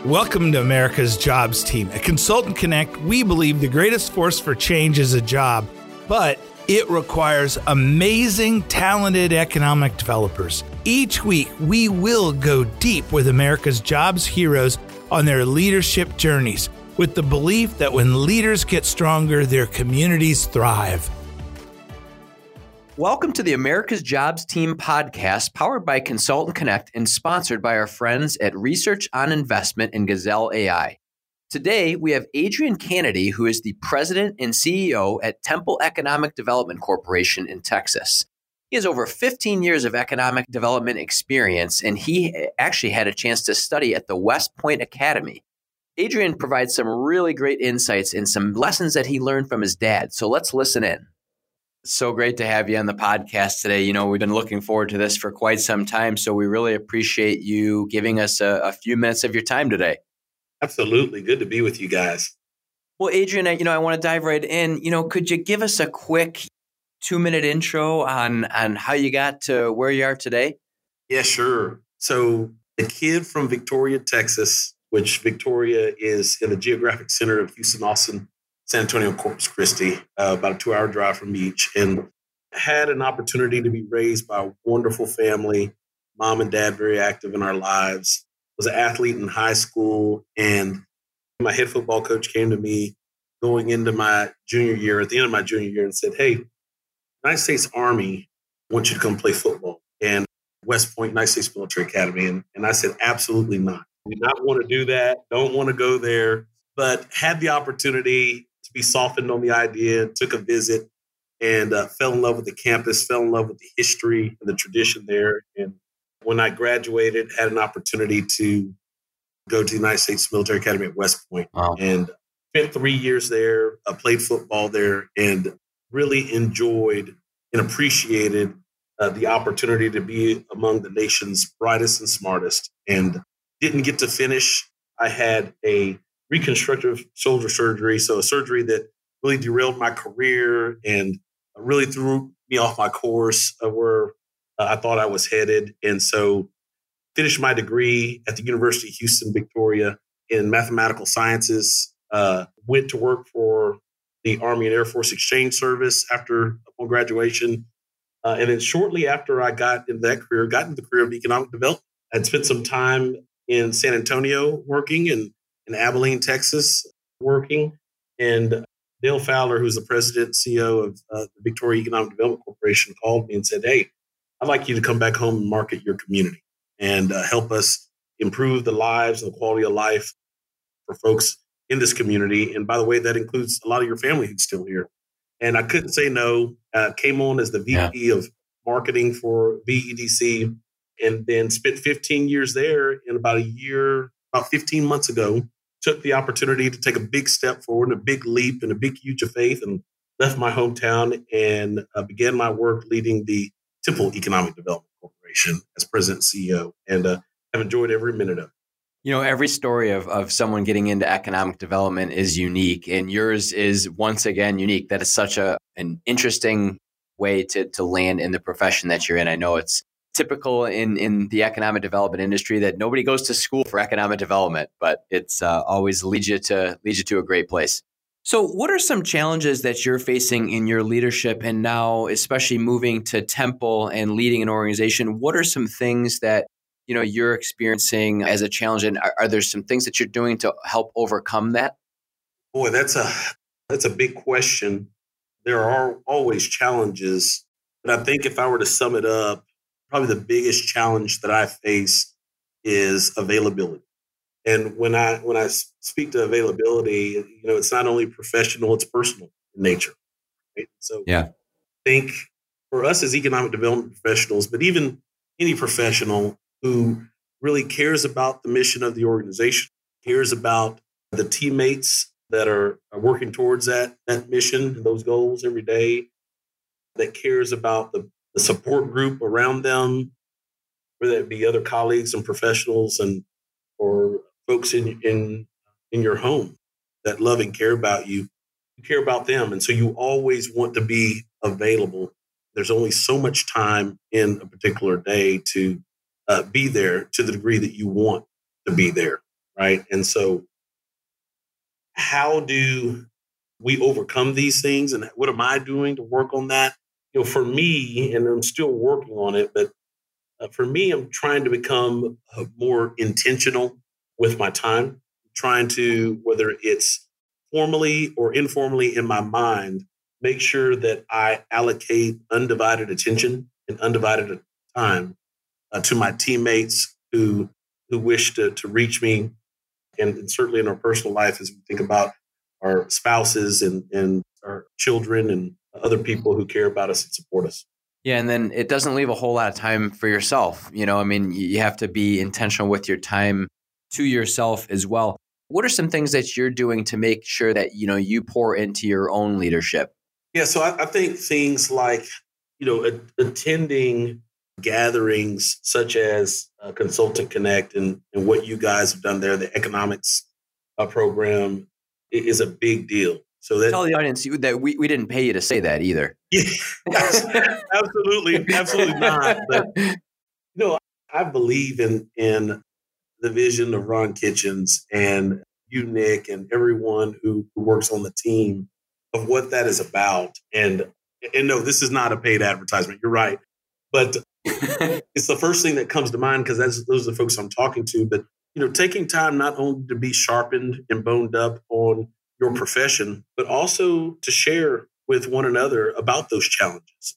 Welcome to America's Jobs Team. At Consultant Connect, we believe the greatest force for change is a job, but it requires amazing, talented economic developers. Each week, we will go deep with America's jobs heroes on their leadership journeys, with the belief that when leaders get stronger, their communities thrive. Welcome to the America's Jobs Team podcast, powered by Consultant Connect and sponsored by our friends at Research on Investment and Gazelle AI. Today, we have Adrian Canady, who is the president and CEO at Temple Economic Development Corporation in Texas. He has over 15 years of economic development experience, and he actually had a chance to study at the West Point Academy. Adrian provides some really great insights and some lessons that he learned from his dad. So let's listen in. So great to have you on the podcast today. You know, we've been looking forward to this for quite some time, so we really appreciate you giving us a few minutes of your time today. Absolutely. Good to be with you guys. Well, Adrian, I want to dive right in. Could you give us a quick 2-minute intro on how you got to where you are today? Yeah, sure. So a kid from Victoria, Texas, which Victoria is in the geographic center of Houston, Austin, San Antonio, Corpus Christi, about a 2-hour drive from each, and had an opportunity to be raised by a wonderful family, mom and dad very active in our lives. Was an athlete in high school, and my head football coach came to me going into my junior year, at the end of my junior year, and said, "Hey, United States Army wants you to come play football." And West Point, United States Military Academy. And I said, absolutely not. I did not want to do that. Don't want to go there, but had the opportunity to be softened on the idea, took a visit, and fell in love with the campus, fell in love with the history and the tradition there. And when I graduated, had an opportunity to go to the United States Military Academy at West Point. Wow. And spent 3 years there, played football there, and really enjoyed and appreciated the opportunity to be among the nation's brightest and smartest. And didn't get to finish. I had a reconstructive shoulder surgery, so a surgery that really derailed my career and really threw me off my course of where I thought I was headed. And so finished my degree at the University of Houston, Victoria in mathematical sciences, went to work for the Army and Air Force Exchange Service upon graduation. And then shortly after I got into that career, got into the career of economic development. I'd spent some time in San Antonio working and in Abilene, Texas working. And Dale Fowler, who's the president and CEO of the Victoria Economic Development Corporation, called me and said, "Hey, I'd like you to come back home and market your community and help us improve the lives and the quality of life for folks in this community. And by the way, that includes a lot of your family who's still here." And I couldn't say no. Came on as the VP of marketing for VEDC, and then spent 15 years there. And about 15 months ago, took the opportunity to take a big step forward, a big leap, and a big huge of faith, and left my hometown and began my work leading the Temple Economic Development Corporation as president and CEO, and have enjoyed every minute of it. Every story of someone getting into economic development is unique, and yours is once again unique. That is such an interesting way to land in the profession that you're in. I know it's typical in the economic development industry that nobody goes to school for economic development, but it's always leads you to a great place. So what are some challenges that you're facing in your leadership, and now especially moving to Temple and leading an organization? What are some things that you're experiencing as a challenge, and are there some things that you're doing to help overcome that? Boy, that's a big question. There are always challenges, but I think if I were to sum it up, probably the biggest challenge that I face is availability. And when I speak to availability, it's not only professional, it's personal in nature. Right? So I think for us as economic development professionals, but even any professional who really cares about the mission of the organization, cares about the teammates that are working towards that mission and those goals every day, that cares about the support group around them, whether it be other colleagues and professionals or folks in your home that love and care about you. You care about them. And so you always want to be available. There's only so much time in a particular day to be there to the degree that you want to be there. right? And so how do we overcome these things, and what am I doing to work on that? For me, and I'm still working on it, but for me, I'm trying to become more intentional with my time, trying to, whether it's formally or informally in my mind, make sure that I allocate undivided attention and undivided time to my teammates who wish to reach me, and certainly in our personal life as we think about our spouses and our children and other people who care about us and support us. Yeah, and then it doesn't leave a whole lot of time for yourself. I mean, you have to be intentional with your time to yourself as well. What are some things that you're doing to make sure that, you pour into your own leadership? Yeah, so I think things like, attending gatherings such as Consultant Connect and what you guys have done there, the economics program is a big deal. So that, tell the audience that we didn't pay you to say that either. Yeah, absolutely not. But I believe in the vision of Ron Kitchens and you, Nick, and everyone who works on the team of what that is about. And no, this is not a paid advertisement. You're right, but it's the first thing that comes to mind because those are the folks I'm talking to. But taking time not only to be sharpened and boned up on your profession, but also to share with one another about those challenges,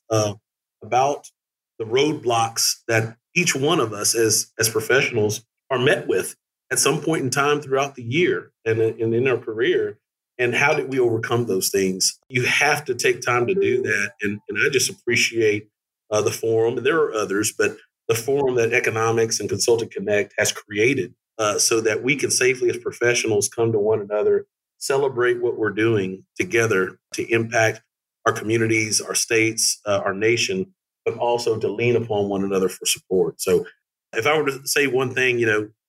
about the roadblocks that each one of us as professionals are met with at some point in time throughout the year and in our career. And how did we overcome those things? You have to take time to do that. And I just appreciate the forum. There are others, but the forum that Economics and Consultant Connect has created so that we can safely as professionals come to one another, celebrate what we're doing together to impact our communities, our states, our nation, but also to lean upon one another for support. So if I were to say one thing,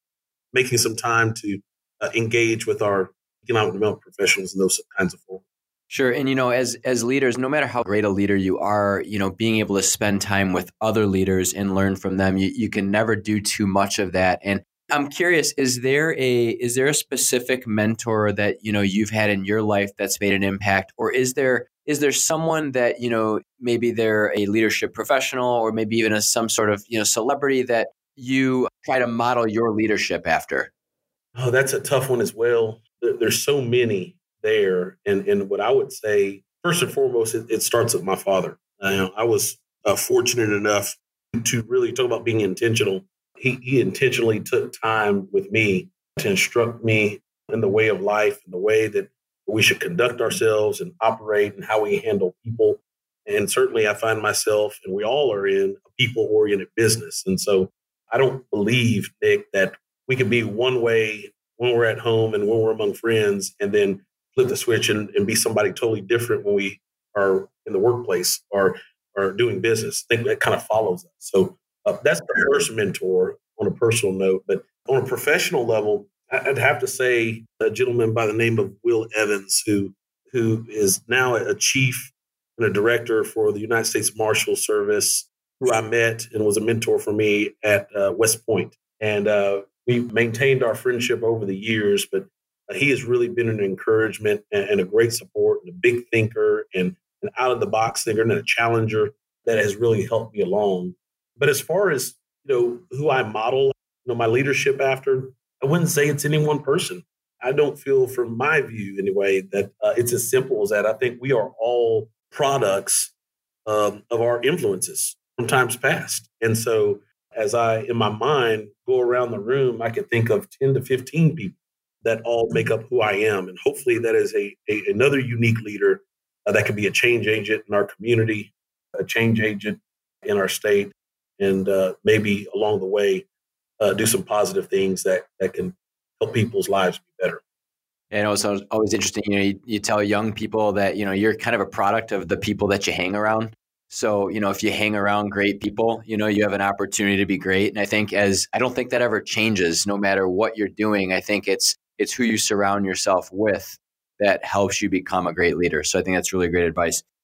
making some time to engage with our economic development professionals and those kinds of folks. Sure. And, as leaders, no matter how great a leader you are, being able to spend time with other leaders and learn from them, you can never do too much of that. And I'm curious, is there a specific mentor that, you've had in your life that's made an impact? Or is there someone that, maybe they're a leadership professional or maybe even some sort of, celebrity that you try to model your leadership after? Oh, that's a tough one as well. There's so many there. And what I would say, first and foremost, it starts with my father. I was fortunate enough to really talk about being intentional. He intentionally took time with me to instruct me in the way of life, in the way that we should conduct ourselves and operate and how we handle people. And certainly I find myself, and we all are in a people-oriented business. And so I don't believe, Nick, that we can be one way when we're at home and when we're among friends and then flip the switch and be somebody totally different when we are in the workplace or doing business. I think that kind of follows us. So that's the first mentor on a personal note. But on a professional level, I'd have to say a gentleman by the name of Will Evans, who is now a chief and a director for the United States Marshal Service, who I met and was a mentor for me at West Point. And we maintained our friendship over the years, but he has really been an encouragement and a great support and a big thinker and an out-of-the-box thinker and a challenger that has really helped me along. But as far as, who I model, my leadership after, I wouldn't say it's any one person. I don't feel, from my view anyway, that it's as simple as that. I think we are all products of our influences from times past. And so as I, in my mind, go around the room, I could think of 10 to 15 people that all make up who I am. And hopefully that is another unique leader that can be a change agent in our community, a change agent in our state, and maybe along the way, do some positive things that can help people's lives be better. And also, it's always interesting, you tell young people that, you're kind of a product of the people that you hang around. So, if you hang around great people, you have an opportunity to be great. And I think I don't think that ever changes no matter what you're doing. I think it's who you surround yourself with that helps you become a great leader. So I think that's really great advice.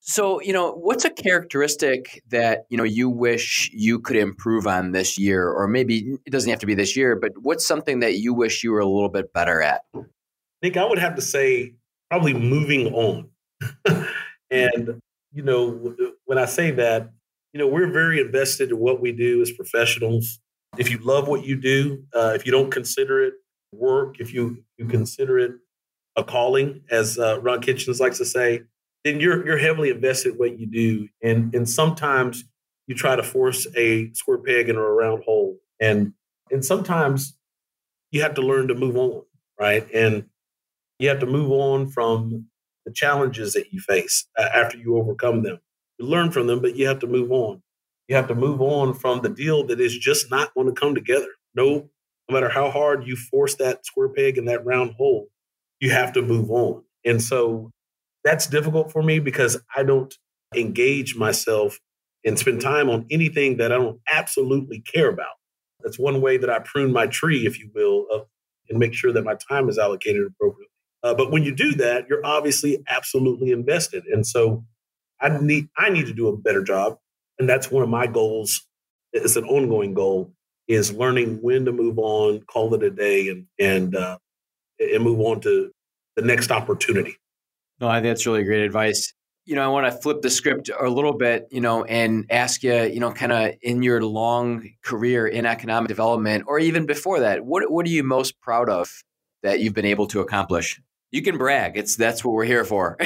So, what's a characteristic that, you wish you could improve on this year, or maybe it doesn't have to be this year, but what's something that you wish you were a little bit better at? Nick, I would have to say probably moving on. And, when I say that, we're very invested in what we do as professionals. If you love what you do, if you don't consider it work, if you consider it a calling, as Ron Kitchens likes to say, then you're heavily invested in what you do. And sometimes you try to force a square peg in a round hole. And sometimes you have to learn to move on, right? And you have to move on from the challenges that you face after you overcome them. You learn from them, but you have to move on. You have to move on from the deal that is just not going to come together. No matter how hard you force that square peg in that round hole, you have to move on. And so that's difficult for me because I don't engage myself and spend time on anything that I don't absolutely care about. That's one way that I prune my tree, if you will, and make sure that my time is allocated appropriately. But when you do that, you're obviously absolutely invested. And so I need to do a better job. And that's one of my goals. It's an ongoing goal, is learning when to move on, call it a day, and move on to the next opportunity. No, I think that's really great advice. I want to flip the script a little bit, and ask you, kind of in your long career in economic development, or even before that, what are you most proud of that you've been able to accomplish? You can brag. That's what we're here for.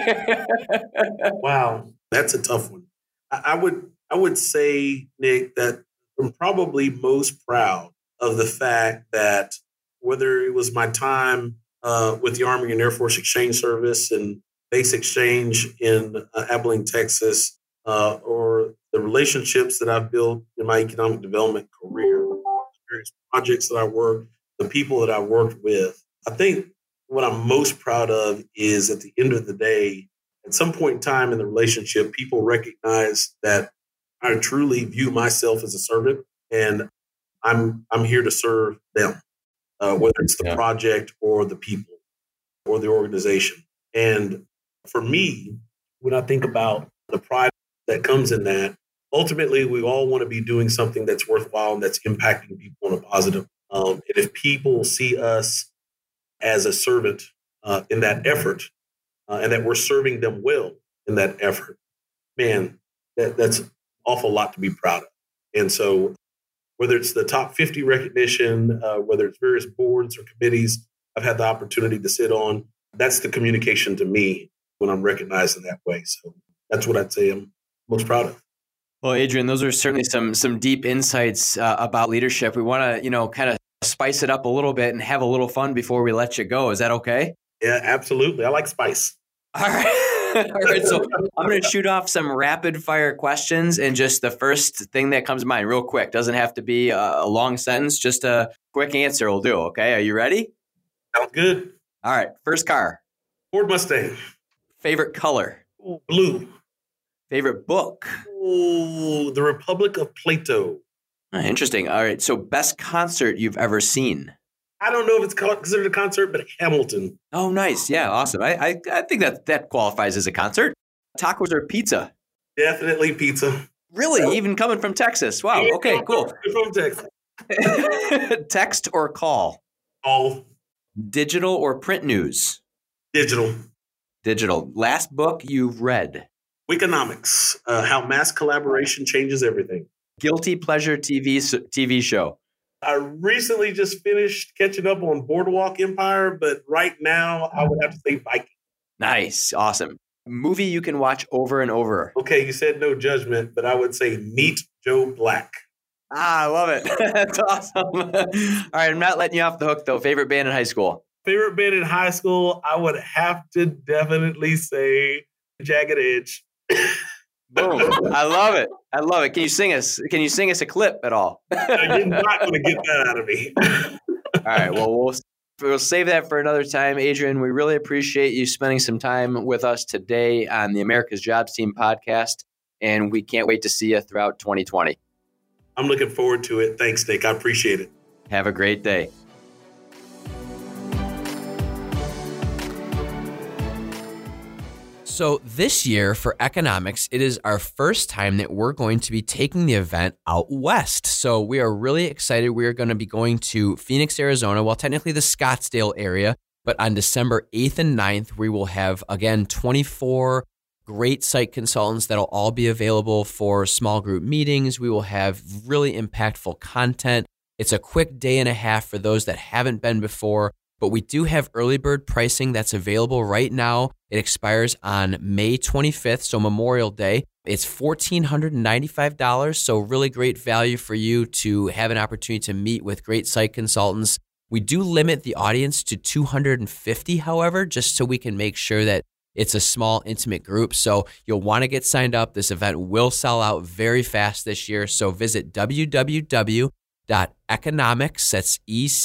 Wow, that's a tough one. I would say, Nick, that I'm probably most proud of the fact that whether it was my time with the Army and Air Force Exchange Service and base exchange in Abilene, Texas, or the relationships that I've built in my economic development career, various projects that I worked, the people that I worked with, I think what I'm most proud of is at the end of the day, at some point in time in the relationship, people recognize that I truly view myself as a servant, and I'm here to serve them, whether it's the project or the people or the organization. And for me, when I think about the pride that comes in that, ultimately, we all want to be doing something that's worthwhile and that's impacting people in a positive. And if people see us as a servant in that effort, and that we're serving them well in that effort, man, that's an awful lot to be proud of. And so whether it's the top 50 recognition, whether it's various boards or committees I've had the opportunity to sit on, that's the communication to me when I'm recognized in that way. So that's what I'd say I'm most proud of. Well, Adrian, those are certainly some deep insights about leadership. We want to, kind of spice it up a little bit and have a little fun before we let you go. Is that okay? Yeah, absolutely. I like spice. All right. All right. So I'm going to shoot off some rapid fire questions, and just the first thing that comes to mind real quick. Doesn't have to be a long sentence. Just a quick answer will do. Okay. Are you ready? Sounds good. All right. First car. Ford Mustang. Favorite color. Blue. Favorite book. The Republic of Plato. Interesting. All right. So best concert you've ever seen. I don't know if it's considered a concert, but Hamilton. Oh, nice. Yeah. Awesome. I think that qualifies as a concert. Tacos or pizza? Definitely pizza. Really? Even coming from Texas? Wow. Okay, cool. From Texas. Text or call? All. Digital or print news? Digital. Digital. Last book you've read? Wikonomics, how mass collaboration changes everything. Guilty pleasure TV show? I recently just finished catching up on Boardwalk Empire, but right now I would have to say Viking. Nice. Awesome. Movie you can watch over and over? Okay, you said no judgment, but I would say Meet Joe Black. I love it. That's awesome. All right, I'm not letting you off the hook, though. Favorite band in high school? Favorite band in high school, I would have to definitely say Jagged Edge. Boom. I love it. I love it. Can you sing us a clip at all? You're not going to get that out of me. All right. Well, we'll save that for another time. Adrian, we really appreciate you spending some time with us today on the America's Jobs Team podcast, and we can't wait to see you throughout 2020. I'm looking forward to it. Thanks, Nick. I appreciate it. Have a great day. So this year for economics, it is our first time that we're going to be taking the event out west. So we are really excited. We are going to be going to Phoenix, Arizona, well, technically the Scottsdale area, but on December 8th and 9th, we will have, again, 24 great site consultants that'll all be available for small group meetings. We will have really impactful content. It's a quick day and a half for those that haven't been before, but we do have early bird pricing that's available right now. It expires on May 25th, so Memorial Day. It's $1,495, so really great value for you to have an opportunity to meet with great site consultants. We do limit the audience to 250, however, just so we can make sure that it's a small, intimate group. So you'll want to get signed up. This event will sell out very fast this year. So visit www.economics, that's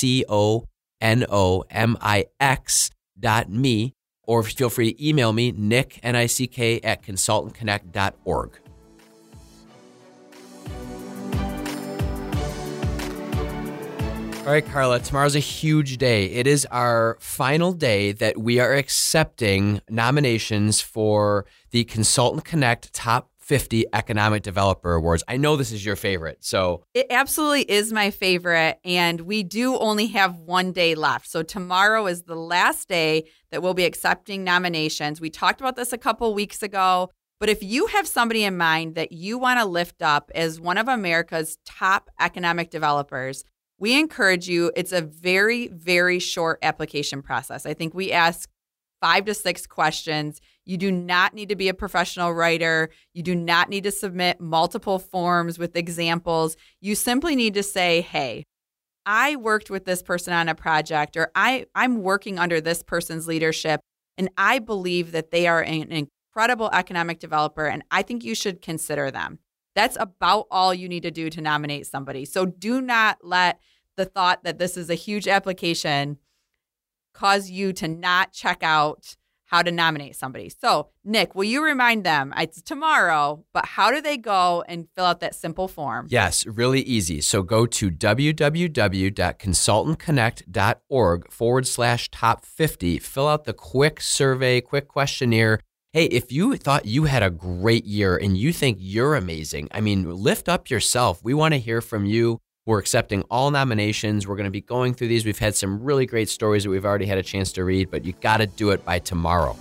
ECONOMIX.me, or feel free to email me, Nick, N-I-C-K, at consultantconnect.org. All right, Carla, tomorrow's a huge day. It is our final day that we are accepting nominations for the Consultant Connect Top 50 Economic Developer Awards. I know this is your favorite, so. It absolutely is my favorite, and we do only have one day left. So tomorrow is the last day that we'll be accepting nominations. We talked about this a couple weeks ago, but if you have somebody in mind that you want to lift up as one of America's top economic developers, we encourage you. It's a very, very short application process. I think we ask 5 to 6 questions. You do not need to be a professional writer. You do not need to submit multiple forms with examples. You simply need to say, hey, I worked with this person on a project, or I'm working under this person's leadership, and I believe that they are an incredible economic developer, and I think you should consider them. That's about all you need to do to nominate somebody. So do not let the thought that this is a huge application cause you to not check out how to nominate somebody. So, Nick, will you remind them? It's tomorrow, but how do they go and fill out that simple form? Yes, really easy. So go to www.consultantconnect.org/top50. Fill out the quick survey, quick questionnaire. Hey, if you thought you had a great year and you think you're amazing, I mean, lift up yourself. We want to hear from you. We're accepting all nominations. We're going to be going through these. We've had some really great stories that we've already had a chance to read, but you got to do it by tomorrow.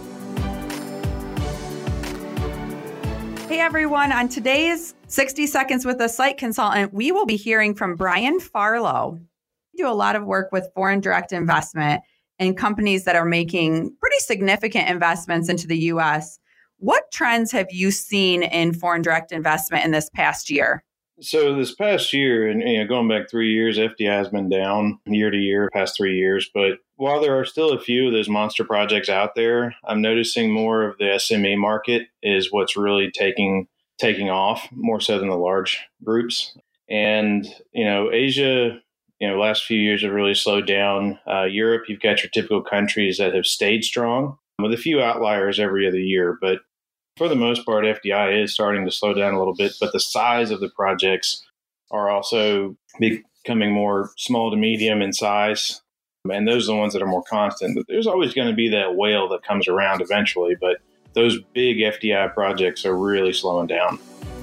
Hey, everyone. On today's 60 Seconds with a Site Consultant, we will be hearing from Brian Farlow. We do a lot of work with foreign direct investment and companies that are making pretty significant investments into the U.S. What trends have you seen in foreign direct investment in this past year? So this past year, and going back 3 years, FDI has been down year to year, past 3 years. But while there are still a few of those monster projects out there, I'm noticing more of the SME market is what's really taking off more so than the large groups. And Asia, last few years have really slowed down. Europe, you've got your typical countries that have stayed strong, with a few outliers every other year. But for the most part, FDI is starting to slow down a little bit, but the size of the projects are also becoming more small to medium in size. And those are the ones that are more constant. But there's always going to be that whale that comes around eventually, but those big FDI projects are really slowing down.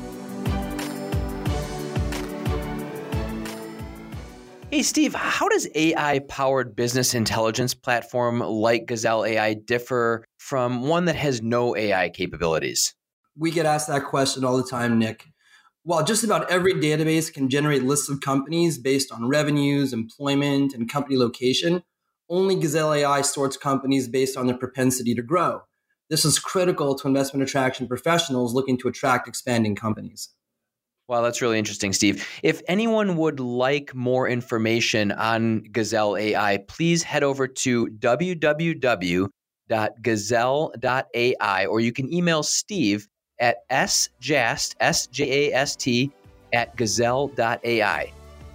Hey, Steve, how does AI-powered business intelligence platform like Gazelle AI differ from one that has no AI capabilities? We get asked that question all the time, Nick. While just about every database can generate lists of companies based on revenues, employment, and company location, only Gazelle AI sorts companies based on their propensity to grow. This is critical to investment attraction professionals looking to attract expanding companies. Wow, that's really interesting, Steve. If anyone would like more information on Gazelle AI, please head over to www.gazelle.ai, or you can email Steve at sjast, S-J-A-S-T, at gazelle.ai.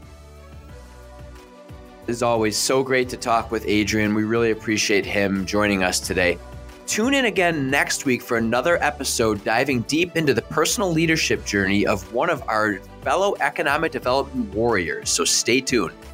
As always, so great to talk with Adrian. We really appreciate him joining us today. Tune in again next week for another episode diving deep into the personal leadership journey of one of our fellow economic development warriors. So stay tuned.